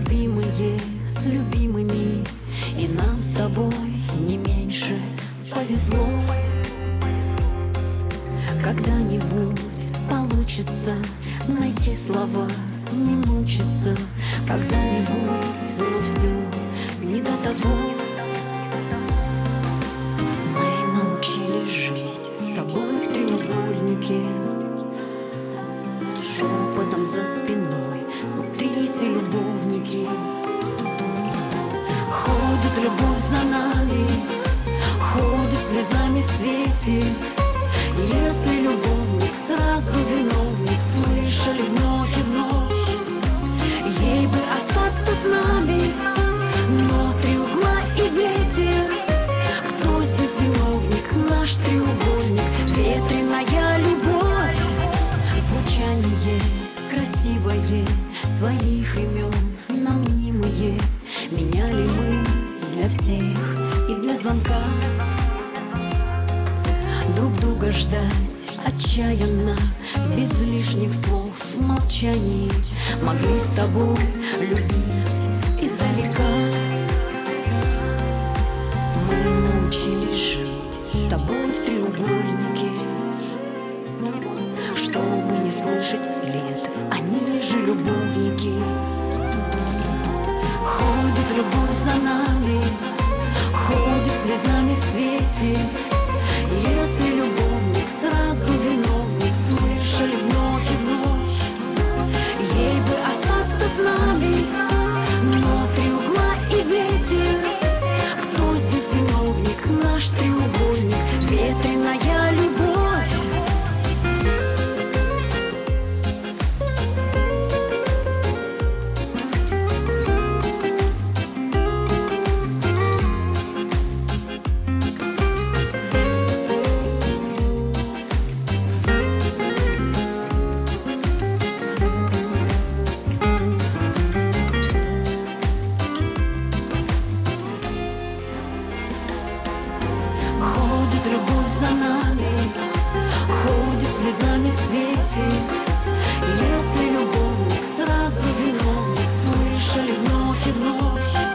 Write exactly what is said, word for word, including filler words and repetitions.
любимые с любимыми, и нам с тобой не меньше повезло. Когда-нибудь получится найти слова, не мучиться. Когда-нибудь, но все не до того. Мы научились жить с тобой в треугольнике, шепотом за спиной смотрите любовники. Ходит любовь за нами, ходит, слезами светит. Если любовник, сразу виновник, слышали вновь и вновь. Ей бы остаться с нами, но три угла и ветер. Кто здесь виновник? Наш треугольник, ветреная любовь. Звучание красивое своих имен нам мнимые. Меняли мы для всех и для звонка. Друг друга ждать отчаянно, без лишних слов, в молчании. Могли с тобой любить издалека. Мы научились жить с тобой в треугольнике, чтобы не слышать вслед, они же любовники. Ходит любовь за нами, ходит, слезами светит. Если любовник, сразу виновник, слышали вновь и вновь. Ей бы остаться с нами, но три угла и ветер. Кто здесь виновник? Наш треугольник, ветреная любовь. Любовь за нами, ходит, слезами светит. Если любовник, сразу виновник, слышали вновь и вновь.